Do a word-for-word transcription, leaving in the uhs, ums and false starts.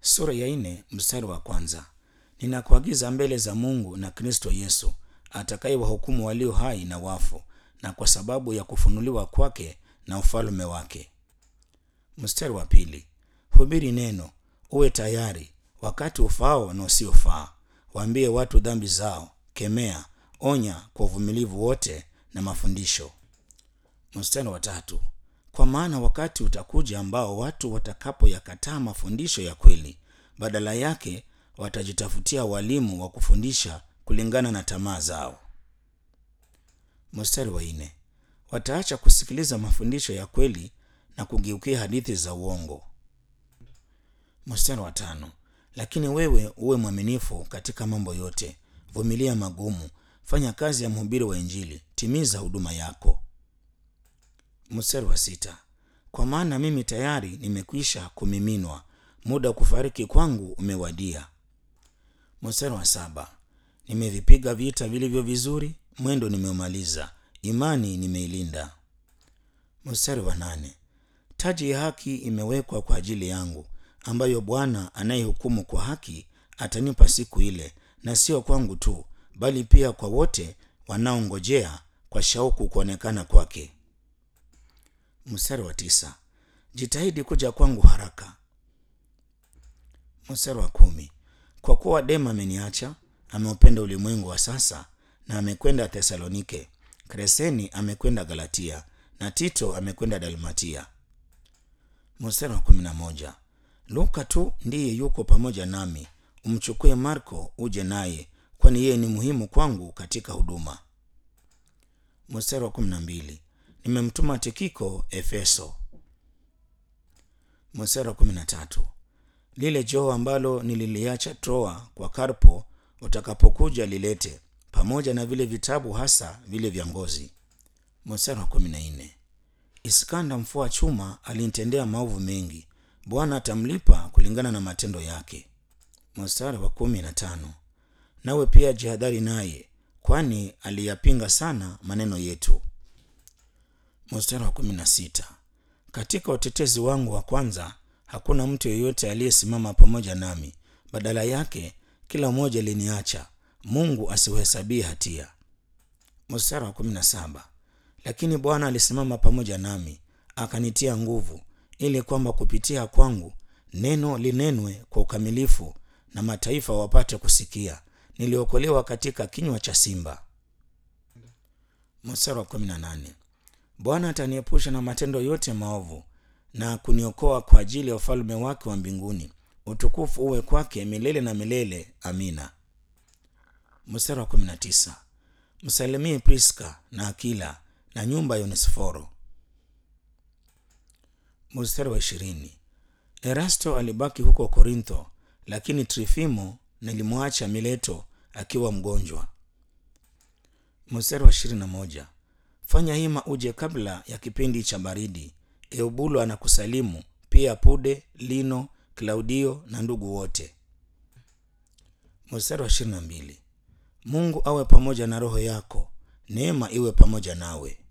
Sura ya nne mstari wa kwanza. Ninakuagiza mbele za Mungu na Kristo Yesu atakayewahukumu walio hai na wafu, na kwa sababu ya kufunuliwa kwake na ufalme wake. Mstari wa pili. Hubiri neno, uwe tayari wakati ufaao na usiofaa. Waambie watu dhambi zao, kemea, onya kwa uvumilivu wote na mafundisho. Mstari wa tatu. Kwa maana wakati utakuja ambao watu watakapoyakataa mafundisho ya kweli, badala yake watajitafutia walimu wa kufundisha kulingana na tamaa zao. Mstari wa nne. Wataacha kusikiliza mafundisho ya kweli na kugeukia hadithi za uongo. Mstari wa tano. Lakini wewe uwe mwaminifu katika mambo yote, vumilia magumu, fanya kazi ya mhubiri wa Injili, timiza huduma yako. Mstari wa sita. Kwa maana mimi tayari nimekwisha kumiminwa, muda wa kufariki kwangu umewadia. Mstari wa saba. Nimevipiga vita vilivyo vizuri, mwendo nimeumaliza, imani nimeilinda. Mstari wa nane. Taji ya haki imewekwa kwa ajili yangu, ambayo Bwana anayehukumu kwa haki atanipa siku ile, na sio kwangu tu, bali pia kwa wote wanaongojea kwa shauku kuonekana kwake. Mstari wa tisa. Jitahidi kuja kwangu haraka. Mstari wa kumi. Kwa kuwa Dema ameniacha, ameupenda ulimwengu wa sasa, na amekwenda Thesalonike. Kreseni amekwenda Galatia, na Tito amekwenda Dalmatia. Mstari wa kumi na moja. Luka tu ndiye yuko pamoja nami, umchukue Marko uje naye, kwani yeye ni muhimu kwangu katika huduma. Mstari wa kumi na mbili. Nimemtuma Tikiko Efeso. Mstari wa kumi na tatu. Lile joho ambalo nililiacha Troa kwa Karpo, utakapokuja lilete, pamoja na vile vitabu, hasa vile vya ngozi. Mstari wa kumi na nne. Iskanda mfua chuma alinitendea maovu mengi, Bwana atamlipa kulingana na matendo yake. Mstari wa kumi na tano. Nawe pia jihadhari naye, kwani aliyapinga sana maneno yetu. Mstari wa kumi na sita. Katika utetezi wangu wa kwanza hakuna mtu yeyote aliyesimama pamoja nami, badala yake kila mmoja aliniacha, Mungu asiwahesabie hatia. Mstari wa kumi na saba. Lakini Bwana alisimama pamoja nami, akanitia nguvu, ili kwamba kupitia kwangu neno linenwe kwa ukamilifu, na mataifa wapate kusikia. Niliokolewa katika kinywa cha simba. Mstari wa kumi na nane. Bwana ataniepusha na matendo yote maovu, na kuniokoa kwa ajili ya ufalme wake wa mbinguni. Utukufu uwe kwake milele na milele. Amina. Mstari wa kumi na tisa. Msalimie Priska na Akila na nyumba ya Onesiforo. Mstari wa ishirini. Erasto alibaki huko Korintho, lakini Trifimo nilimwacha Mileto akiwa mgonjwa. Mstari wa ishirini na moja. Fanya hima uje kabla ya kipindi cha baridi. Eubulo anakusalimu, pia Pude, Lino, Klaudio na ndugu wote. Mstari wa ishirini na mbili. Mungu awe pamoja na roho yako. Neema iwe pamoja nawe.